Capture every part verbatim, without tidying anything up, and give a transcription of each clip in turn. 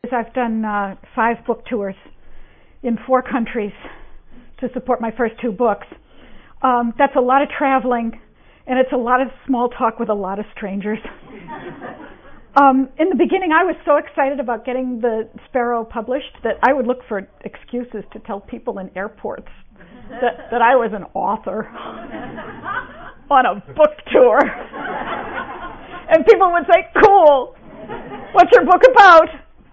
I've done uh, five book tours in four countries to support my first two books. Um, that's a lot of traveling, and it's a lot of small talk with a lot of strangers. um, in the beginning, I was so excited about getting the Sparrow published that I would look for excuses to tell people in airports that, that I was an author on a book tour. And people would say, "Cool, what's your book about?"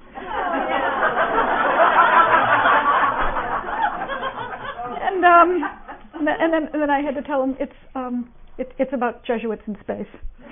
and um, and then and then I had to tell them it's um it, it's about Jesuits in space.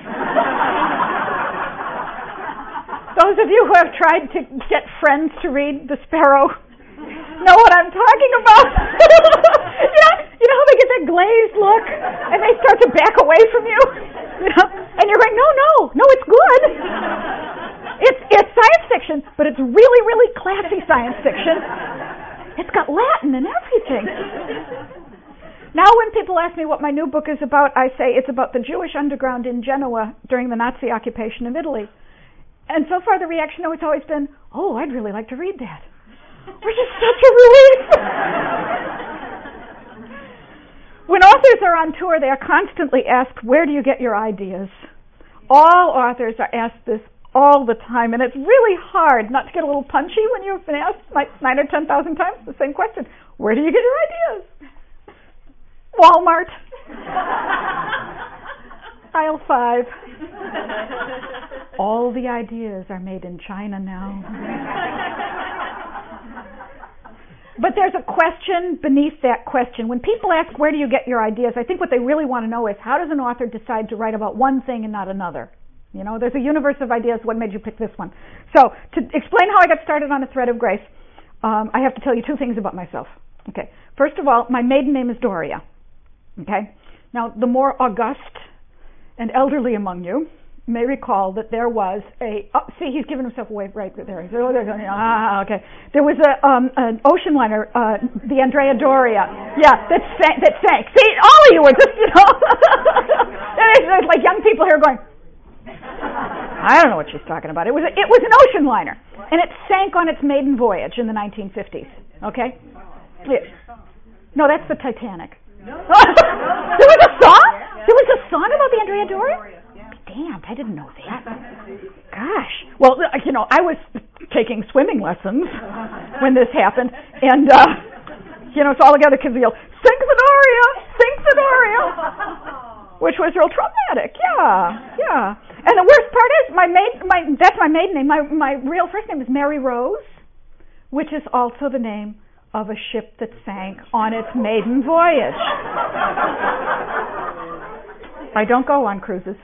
Those of you who have tried to get friends to read The Sparrow know what I'm talking about. you know, you know how they get that glazed look and they start to back away from you, you know, and you're going, no, no, no, it's good. It's it's science fiction, but it's really, really classy science fiction. It's got Latin and everything. Now when people ask me what my new book is about, I say it's about the Jewish underground in Genoa during the Nazi occupation of Italy. And so far the reaction has always been, oh, I'd really like to read that. Which is such a relief. When authors are on tour, they are constantly asked, where do you get your ideas? All authors are asked this all the time, and it's really hard not to get a little punchy when you've been asked like nine or ten thousand times the same question. Where do you get your ideas? Walmart. Aisle five. All the ideas are made in China now. But there's a question beneath that question. When people ask, where do you get your ideas, I think what they really want to know is, how does an author decide to write about one thing and not another? You know, there's a universe of ideas. What made you pick this one? So, to explain how I got started on A Thread of Grace, um, I have to tell you two things about myself. Okay. First of all, my maiden name is Doria. Okay. Now, the more august and elderly among you may recall that there was a, oh, see, he's giving himself away right there. Oh, they're going, ah, okay. There was a um, an ocean liner, uh, the Andrea Doria, yeah, that sank, that sank. See, all of you were just, you know, there's, there's like young people here going, I don't know what she's talking about. It was a, it was an ocean liner, and it sank on its maiden voyage in the nineteen fifties. Okay, yeah. No, that's the Titanic. There was a song. There was a song about the Andrea Doria. Damn, I didn't know that. Gosh. Well, you know, I was taking swimming lessons when this happened, and uh, you know, so all the other kids would yell, "Sink the Doria! Sink the Doria!" Which was real traumatic. Yeah, yeah. And the worst part is, my maid, my that's my maiden name. My my real first name is Mary Rose, which is also the name of a ship that sank on its maiden voyage. I don't go on cruises.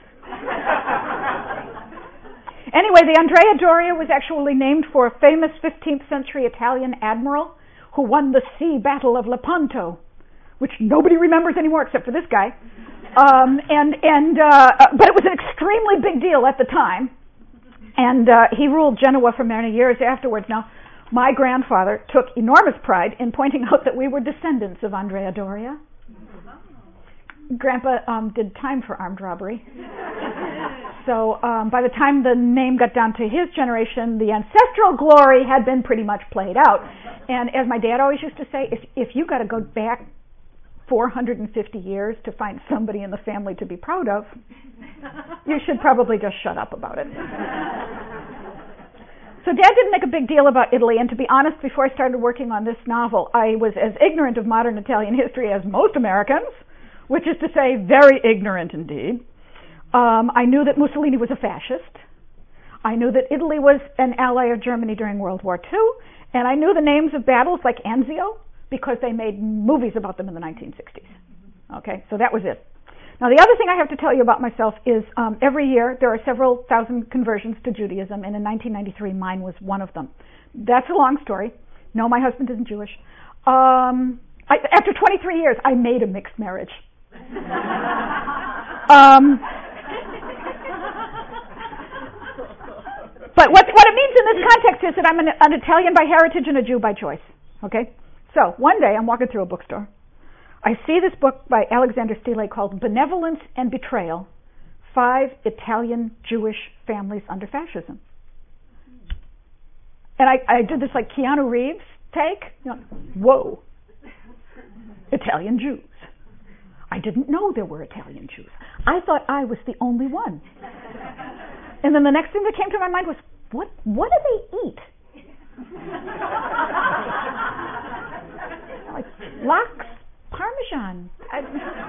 Anyway, the Andrea Doria was actually named for a famous fifteenth century Italian admiral who won the sea battle of Lepanto, which nobody remembers anymore except for this guy. Um, and and uh, but it was an extremely big deal at the time, and uh, he ruled Genoa for many years afterwards. Now, my grandfather took enormous pride in pointing out that we were descendants of Andrea Doria. Grandpa um, did time for armed robbery. So um, by the time the name got down to his generation, the ancestral glory had been pretty much played out. And as my dad always used to say, if, if you got to go back four hundred fifty years to find somebody in the family to be proud of, you should probably just shut up about it. So Dad didn't make a big deal about Italy, and to be honest, before I started working on this novel, I was as ignorant of modern Italian history as most Americans, which is to say, very ignorant indeed. Um, I knew that Mussolini was a fascist. I knew that Italy was an ally of Germany during World War Two, and I knew the names of battles like Anzio because they made movies about them in the nineteen sixties. Okay, so that was it. Now, the other thing I have to tell you about myself is um, every year there are several thousand conversions to Judaism, and in nineteen ninety-three mine was one of them. That's a long story. No, my husband isn't Jewish. Um, I, after twenty-three years, I made a mixed marriage. um, but what, what it means in this context is that I'm an, an Italian by heritage and a Jew by choice. Okay? So, one day I'm walking through a bookstore. I see this book by Alexander Stille called Benevolence and Betrayal, Five Italian Jewish Families Under Fascism. And I, I did this like Keanu Reeves take. You know, whoa, Italian Jews. I didn't know there were Italian Jews. I thought I was the only one. And then the next thing that came to my mind was, what what do they eat? Like lox, Parmesan, I,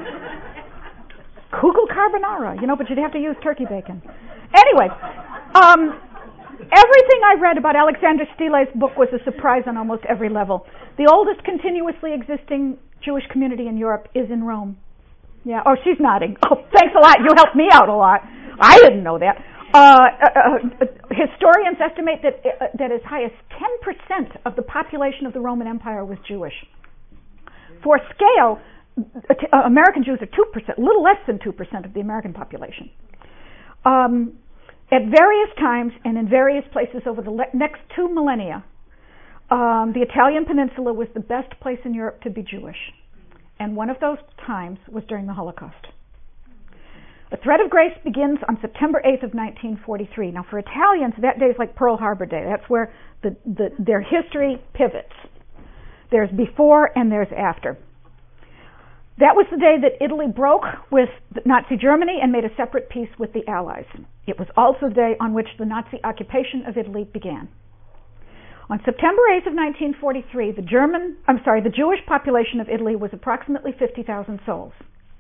Kugel carbonara, you know, but you'd have to use turkey bacon. Anyway, um, everything I read about Alexander Stile's book was a surprise on almost every level. The oldest continuously existing Jewish community in Europe is in Rome. Yeah. Oh, she's nodding. Oh, thanks a lot. You helped me out a lot. I didn't know that. Uh, uh, uh, historians estimate that uh, that as high as ten percent of the population of the Roman Empire was Jewish. For scale, uh, American Jews are two percent, a little less than two percent of the American population. Um, at various times and in various places over the le- next two millennia, um, the Italian peninsula was the best place in Europe to be Jewish. And one of those times was during the Holocaust. The Thread of Grace begins on September eighth of nineteen forty-three. Now, for Italians, that day is like Pearl Harbor Day. That's where the, the, their history pivots. There's before and there's after. That was the day that Italy broke with Nazi Germany and made a separate peace with the Allies. It was also the day on which the Nazi occupation of Italy began. On September eighth of nineteen forty-three, the German, I'm sorry, the Jewish population of Italy was approximately fifty thousand souls.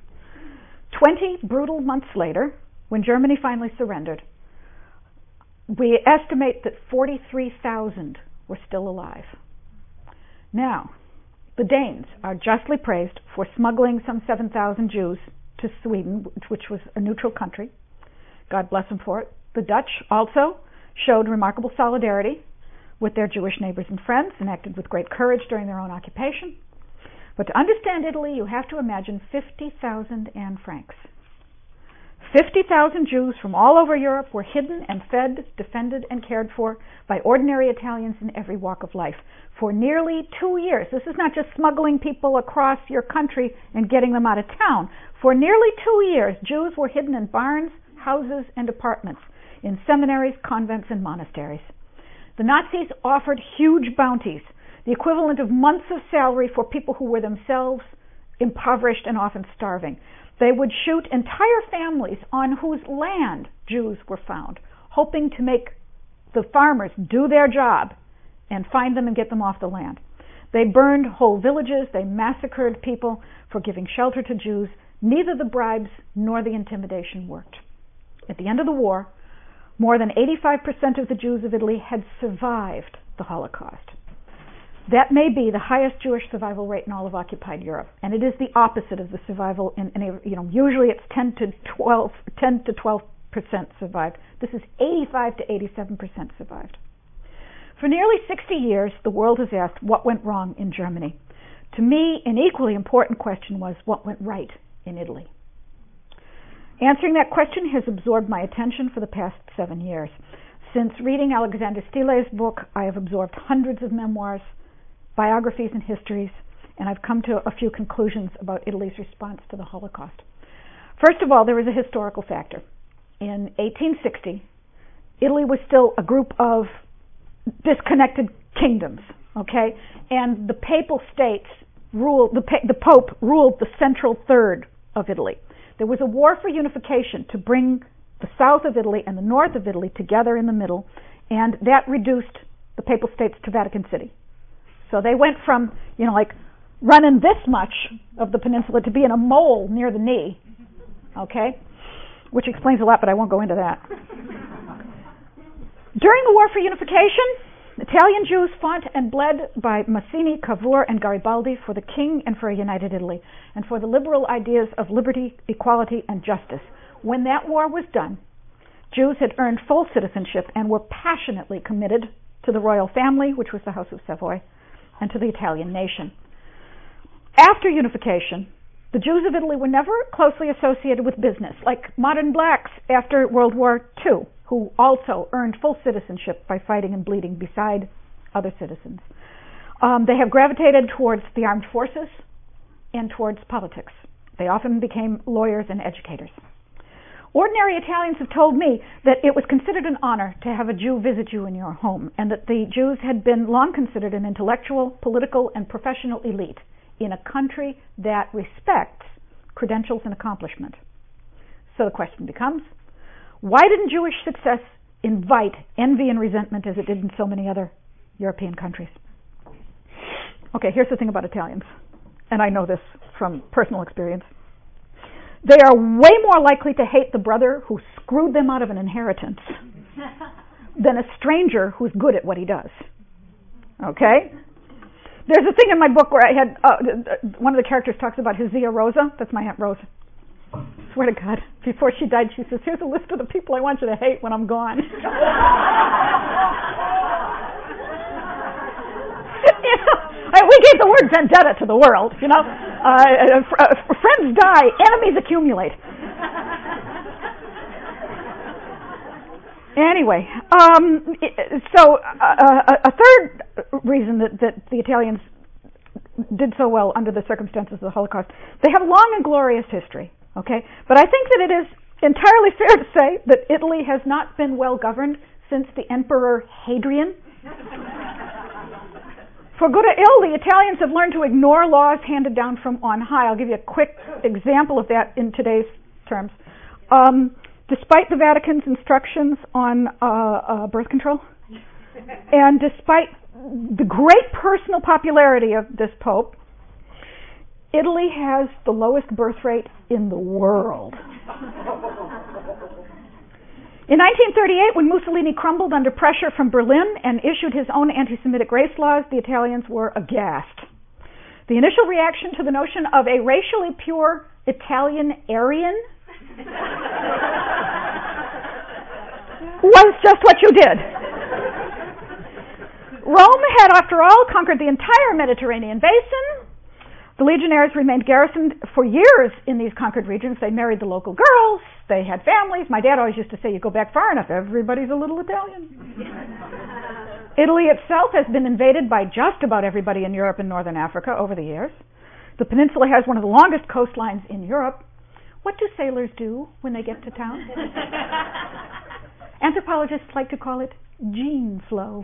Twenty brutal months later, when Germany finally surrendered, we estimate that forty-three thousand were still alive. Now, the Danes are justly praised for smuggling some seven thousand Jews to Sweden, which was a neutral country. God bless them for it. The Dutch also showed remarkable solidarity with their Jewish neighbors and friends and acted with great courage during their own occupation. But to understand Italy, you have to imagine fifty thousand Anne Franks. fifty thousand Jews from all over Europe were hidden and fed, defended, and cared for by ordinary Italians in every walk of life for nearly two years. This is not just smuggling people across your country and getting them out of town. For nearly two years, Jews were hidden in barns, houses, and apartments, in seminaries, convents, and monasteries. The Nazis offered huge bounties, the equivalent of months of salary for people who were themselves impoverished and often starving. They would shoot entire families on whose land Jews were found, hoping to make the farmers do their job and find them and get them off the land. They burned whole villages. They massacred people for giving shelter to Jews. Neither the bribes nor the intimidation worked. At the end of the war, more than eighty-five percent of the Jews of Italy had survived the Holocaust. That may be the highest Jewish survival rate in all of occupied Europe, and it is the opposite of the survival in, in a, you know, usually it's ten to twelve, ten to twelve percent survived. This is eighty-five to eighty-seven percent survived. For nearly sixty years, the world has asked what went wrong in Germany. To me, an equally important question was what went right in Italy. Answering that question has absorbed my attention for the past seven years. Since reading Alexander Stile's book, I have absorbed hundreds of memoirs, biographies, and histories, and I've come to a few conclusions about Italy's response to the Holocaust. First of all, there is a historical factor. In eighteen sixty, Italy was still a group of disconnected kingdoms, okay? And the papal states ruled, the, the Pope ruled the central third of Italy. There was a war for unification to bring the south of Italy and the north of Italy together in the middle, and that reduced the papal states to Vatican City. So they went from, you know, like running this much of the peninsula to being a mole near the knee, okay? Which explains a lot, but I won't go into that. During the War for Unification, Italian Jews fought and bled by Mazzini, Cavour, and Garibaldi for the king and for a united Italy, and for the liberal ideas of liberty, equality, and justice. When that war was done, Jews had earned full citizenship and were passionately committed to the royal family, which was the House of Savoy, and to the Italian nation. After unification, the Jews of Italy were never closely associated with business, like modern blacks after World War Two, who also earned full citizenship by fighting and bleeding beside other citizens. Um, they have gravitated towards the armed forces and towards politics. They often became lawyers and educators. Ordinary Italians have told me that it was considered an honor to have a Jew visit you in your home, and that the Jews had been long considered an intellectual, political, and professional elite in a country that respects credentials and accomplishment. So the question becomes, why didn't Jewish success invite envy and resentment as it did in so many other European countries? Okay, here's the thing about Italians, and I know this from personal experience. They are way more likely to hate the brother who screwed them out of an inheritance than a stranger who's good at what he does. Okay? There's a thing in my book where I had, uh, one of the characters talks about his Zia Rosa. That's my Aunt Rosa. Swear to God, before she died, she says, here's a list of the people I want you to hate when I'm gone. You know, we gave the word vendetta to the world, you know. Uh, uh, friends die, enemies accumulate. Anyway, um, so uh, a third reason that, that the Italians did so well under the circumstances of the Holocaust, they have a long and glorious history, okay? But I think that it is entirely fair to say that Italy has not been well governed since the Emperor Hadrian. For good or ill, the Italians have learned to ignore laws handed down from on high. I'll give you a quick example of that in today's terms. Um, despite the Vatican's instructions on uh, uh, birth control, and despite the great personal popularity of this Pope, Italy has the lowest birth rate in the world. In nineteen thirty-eight, when Mussolini crumbled under pressure from Berlin and issued his own anti-Semitic race laws, the Italians were aghast. The initial reaction to the notion of a racially pure Italian Aryan was just what you did. Rome had, after all, conquered the entire Mediterranean basin. The legionaries remained garrisoned for years in these conquered regions. They married the local girls. They had families. My dad always used to say, you go back far enough, everybody's a little Italian. Italy itself has been invaded by just about everybody in Europe and Northern Africa over the years. The peninsula has one of the longest coastlines in Europe. What do sailors do when they get to town? Anthropologists like to call it gene flow.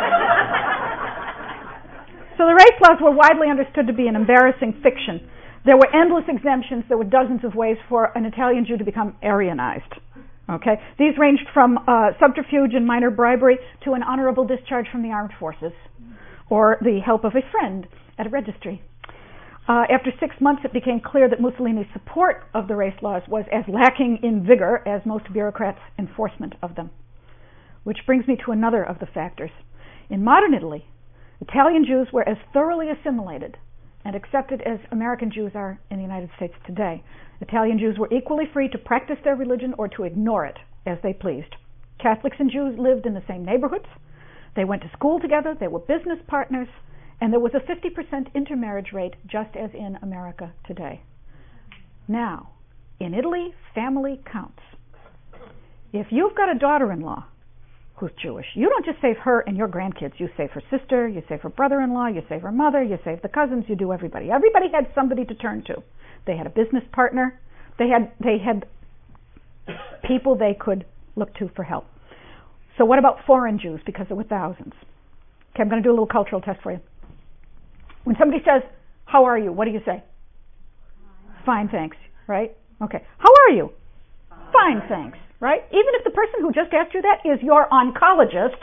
So the race laws were widely understood to be an embarrassing fiction. There were endless exemptions. There were dozens of ways for an Italian Jew to become Aryanized. Okay? These ranged from uh, subterfuge and minor bribery to an honorable discharge from the armed forces or the help of a friend at a registry. Uh, after six months, it became clear that Mussolini's support of the race laws was as lacking in vigor as most bureaucrats' enforcement of them. Which brings me to another of the factors. In modern Italy, Italian Jews were as thoroughly assimilated and accepted as American Jews are in the United States today. Italian Jews were equally free to practice their religion or to ignore it as they pleased. Catholics and Jews lived in the same neighborhoods. They went to school together. They were business partners. And there was a fifty percent intermarriage rate just as in America today. Now, in Italy, family counts. If you've got a daughter-in-law who's Jewish, you don't just save her and your grandkids. You save her sister, you save her brother-in-law, you save her mother, you save the cousins, you do everybody. Everybody had somebody to turn to. They had a business partner. They had they had people they could look to for help. So what about foreign Jews? Because there were thousands. Okay, I'm going to do a little cultural test for you. When somebody says, how are you? What do you say? Fine, thanks. Right? Okay. How are you? Fine, thanks. Right? Even if the person who just asked you that is your oncologist.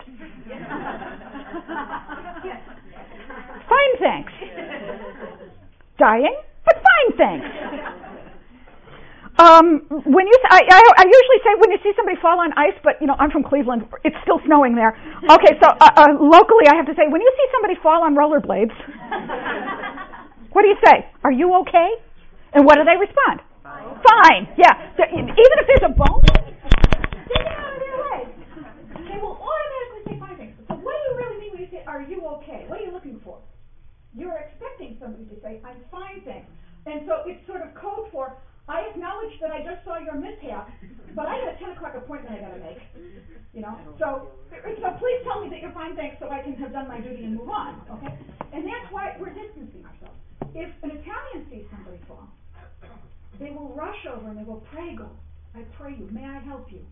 Fine, thanks. Dying, but fine, thanks. Um, when you, I, I, I usually say when you see somebody fall on ice, but you know I'm from Cleveland, it's still snowing there. Okay, so uh, uh, locally I have to say when you see somebody fall on rollerblades, what do you say? Are you okay? And what do they respond? Fine. Fine. Yeah. Even if there's a bone. Take it out of their leg. They will automatically say fine things. So what do you really mean when you say, are you okay? What are you looking for? You're expecting somebody to say, I'm fine, thanks. And so it's sort of code for, I acknowledge that I just saw your mishap, but I got a ten o'clock appointment I got to make. You know? So, so please tell me that you're fine, thanks, so I can have done my duty and move on. Okay? And that's why we're distancing ourselves. If an Italian sees somebody fall, they will rush over and they will pray, go, I pray you? May I help you?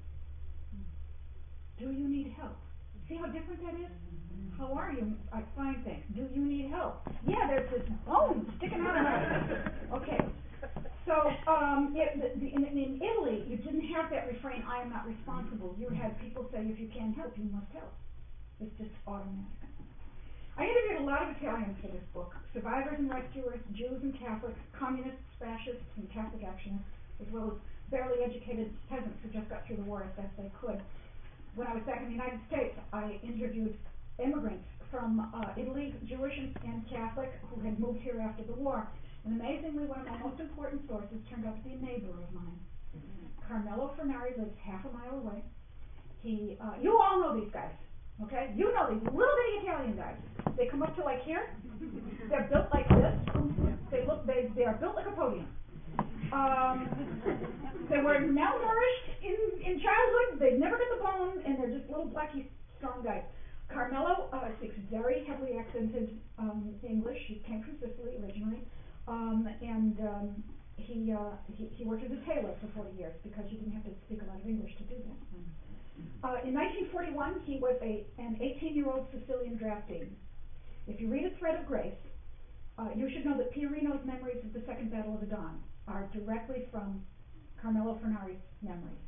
Do you need help? See how different that is? How are you? I fine, thanks. Do you need help? Yeah, there's this bone sticking out of my. Okay. So um, it, the, the, in, in Italy, you didn't have that refrain, I am not responsible. You had people say, if you can't help, you must help. It's just automatic. I interviewed a lot of Italians for this book, survivors and rescuers, Jews and Catholics, communists, fascists, and Catholic actionists, as well as barely educated peasants who just got through the war as best they could. When I was back in the United States, I interviewed immigrants from uh, Italy, Jewish and, and Catholic, who had moved here after the war. And amazingly, one of my most important sources turned out to be a neighbor of mine. Carmelo Fernari lives half a mile away. He, uh, you all know these guys, okay? You know these little bitty Italian guys. They come up to like here. They're built like this. They look, they, they are built like a podium. Um, they were malnourished in, in childhood. They never got the bone, and they're just little blacky, strong guys. Carmelo uh, speaks very heavily accented um, English. He came from Sicily originally, um, and um, he, uh, he he worked as a tailor for forty years because you didn't have to speak a lot of English to do that. Uh, in nineteen forty-one, he was a an eighteen-year-old Sicilian draftee. If you read A Thread of Grace, uh, you should know that Piorino's memories of the Second Battle of the Don are directly from Carmelo Fernari's memories.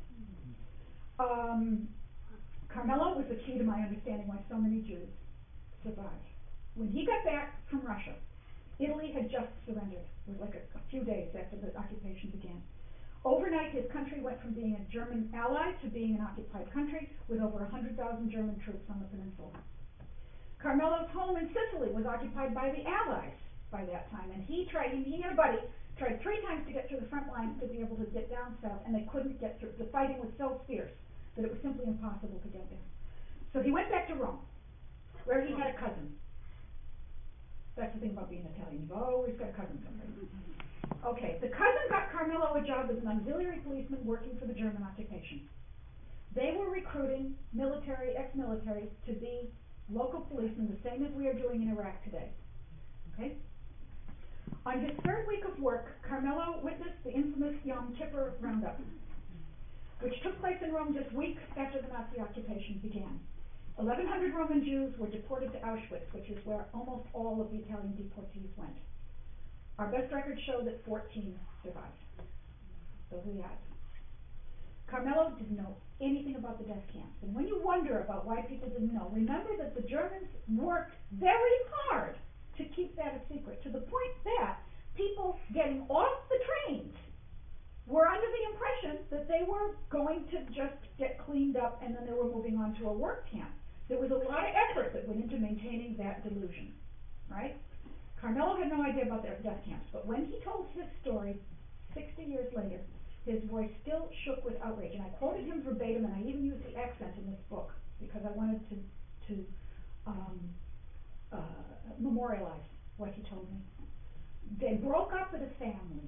Um, Carmelo was the key to my understanding why so many Jews survived. When he got back from Russia, Italy had just surrendered. It was like a, a few days after the occupation began. Overnight, his country went from being a German ally to being an occupied country with over one hundred thousand German troops on the peninsula. Carmelo's home in Sicily was occupied by the Allies by that time, and he tried, he and a buddy tried three times to get through the front lines to be able to get down south, and they couldn't get through. The fighting was so fierce that it was simply impossible to get there. So he went back to Rome, where he had a cousin. That's the thing about being Italian. You've always got a cousin somewhere. Okay, the cousin got Carmelo a job as an auxiliary policeman working for the German occupation. They were recruiting military, ex-military, to be local policemen, the same as we are doing in Iraq today. Okay? On his third week of work, Carmelo witnessed the infamous Yom Kippur Roundup, which took place in Rome just weeks after the Nazi occupation began. eleven hundred Roman Jews were deported to Auschwitz, which is where almost all of the Italian deportees went. Our best records show that fourteen survived. Those are the odds. Carmelo didn't know anything about the death camps. And when you wonder about why people didn't know, remember that the Germans worked very hard to keep that a secret, to the point that people getting off the trains were under the impression that they were going to just get cleaned up and then they were moving on to a work camp. There was a lot of effort that went into maintaining that delusion, right? Carmelo had no idea about their death camps, but when he told his story sixty years later, his voice still shook with outrage. And I quoted him verbatim, and I even used the accent in this book because I wanted to, to um, uh, memorialize what he told me. They broke up with the families.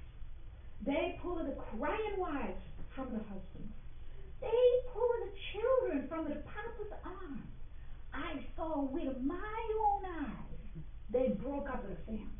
They pulled the crying wives from the husbands. They pulled the children from the papa's arms. I saw with my own eyes. They broke up with a family.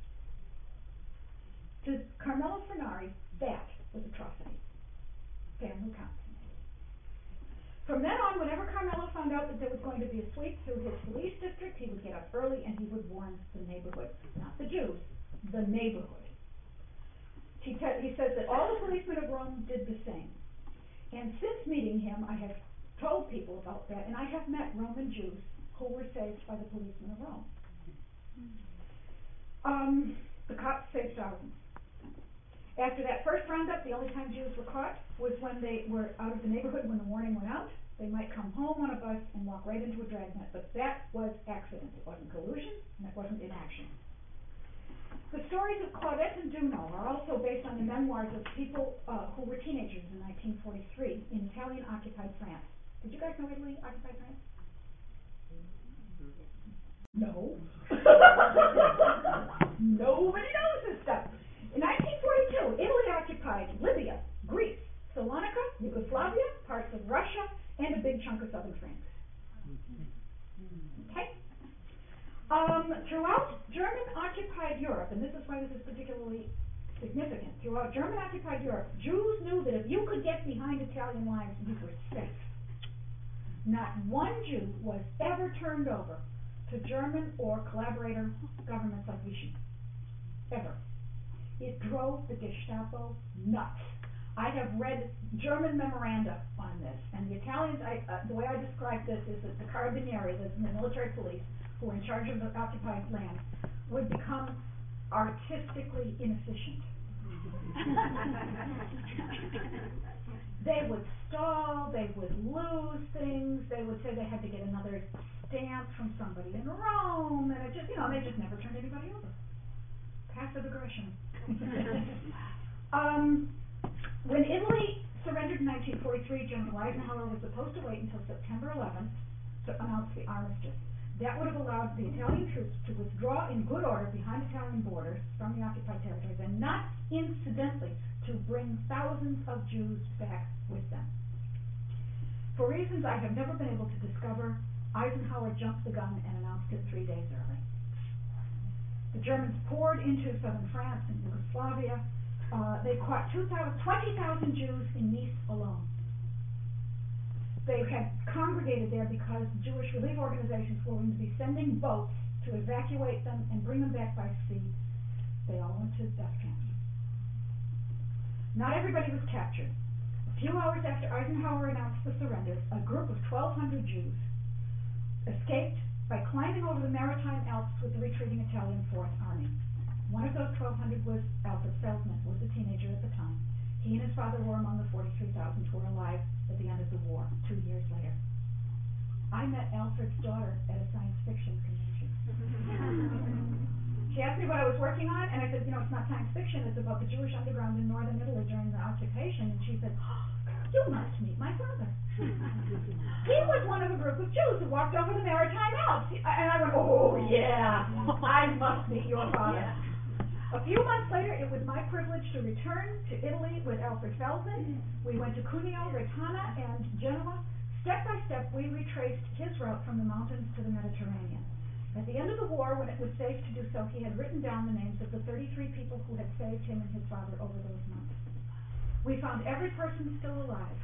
To Carmelo Fernari, that was atrocity. Family counts. From then on, whenever Carmelo found out that there was going to be a sweep through his police district, he would get up early and he would warn the neighborhood, not the Jews, the neighborhood. He, te- he says that all the policemen of Rome did the same. And since meeting him, I have told people about that, and I have met Roman Jews who were saved by the policemen of Rome. Um, the cops saved thousands. After that first roundup, the only time Jews were caught was when they were out of the neighborhood when the warning went out. They might come home on a bus and walk right into a dragnet, but that was accident. It wasn't collusion, and it wasn't inaction. The stories of Claudette and Duno are also based on the memoirs of people uh, who were teenagers in nineteen forty-three in Italian-occupied France. Did you guys know Italy occupied France? No. Nobody knows this stuff. In nineteen forty-two, Italy occupied Libya, Greece, Salonika, Yugoslavia, parts of Russia, and a big chunk of southern France. Okay? Um, throughout German-occupied Europe, and this is why this is particularly significant. Throughout German-occupied Europe, Jews knew that if you could get behind Italian lines, you were safe. Not one Jew was ever turned over to German or collaborator governments like Vichy. Ever. It drove the Gestapo nuts. I have read German memoranda on this, and the Italians, I, uh, the way I describe this is that the Carabinieri, the, the military police, who are in charge of the occupied land, would become artistically inefficient. They would stall, they would lose things, they would say they had to get another stamp from somebody in Rome, and it just, you know, they just never turned anybody over. Passive aggression. um, when Italy surrendered in nineteen forty-three, General Eisenhower was supposed to wait until September eleventh to announce the armistice. That would have allowed the Italian troops to withdraw in good order behind Italian borders from the occupied territories, and not incidentally to bring thousands of Jews back with them. For reasons I have never been able to discover, Eisenhower jumped the gun and announced it three days early. The Germans poured into southern France and Yugoslavia. Uh, they caught twenty thousand Jews in Nice alone. They had congregated there because Jewish relief organizations were going to be sending boats to evacuate them and bring them back by sea. They all went to death camps. Not everybody was captured. A few hours after Eisenhower announced the surrender, a group of twelve hundred Jews escaped by climbing over the Maritime Alps with the retreating Italian Fourth Army. One of those twelve hundred was Alfred Feldman, who was a teenager at the time. He and his father were among the forty-three thousand who were alive at the end of the war, two years later. I met Alfred's daughter at a science fiction convention. She asked me what I was working on, and I said, you know, it's not science fiction, it's about the Jewish underground in northern Italy during the occupation. And she said, oh, you must meet my father. He was one of a group of Jews who walked over the Maritime Alps. And I went, oh, yeah, I must meet your father. Yeah. A few months later, it was my privilege to return to Italy with Alfred Feldman. We went to Cuneo, Retana, and Genoa. Step by step, we retraced his route from the mountains to the Mediterranean. At the end of the war, when it was safe to do so, he had written down the names of the thirty-three people who had saved him and his father over those months. We found every person still alive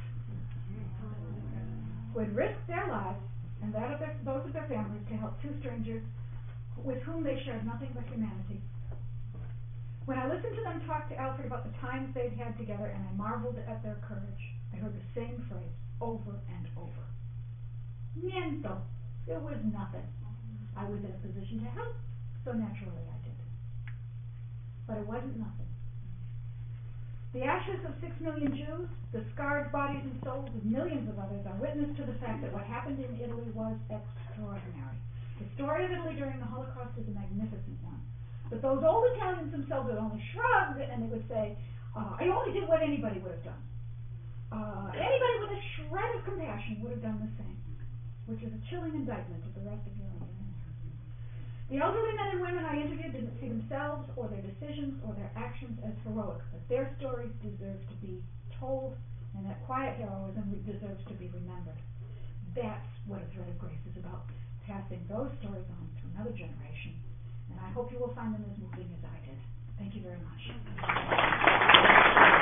who had risked their lives and that of their, those of their families to help two strangers with whom they shared nothing but humanity. When I listened to them talk to Alfred about the times they'd had together, and I marveled at their courage, I heard the same phrase over and over. Niente. It was nothing. I was in a position to help, so naturally I did. But it wasn't nothing. The ashes of six million Jews, the scarred bodies and souls of millions of others are witness to the fact that what happened in Italy was extraordinary. The story of Italy during the Holocaust is a magnificent one. But those old Italians themselves would only shrug, and they would say, uh, I only did what anybody would have done. Uh, anybody with a shred of compassion would have done the same, which is a chilling indictment of the rest of Europe. The elderly men and women I interviewed didn't see themselves or their decisions or their actions as heroic, but their stories deserve to be told, and that quiet heroism deserves to be remembered. That's what A Thread of Grace is about, passing those stories on to another generation. And I hope you will find them as moving as I did. Thank you very much.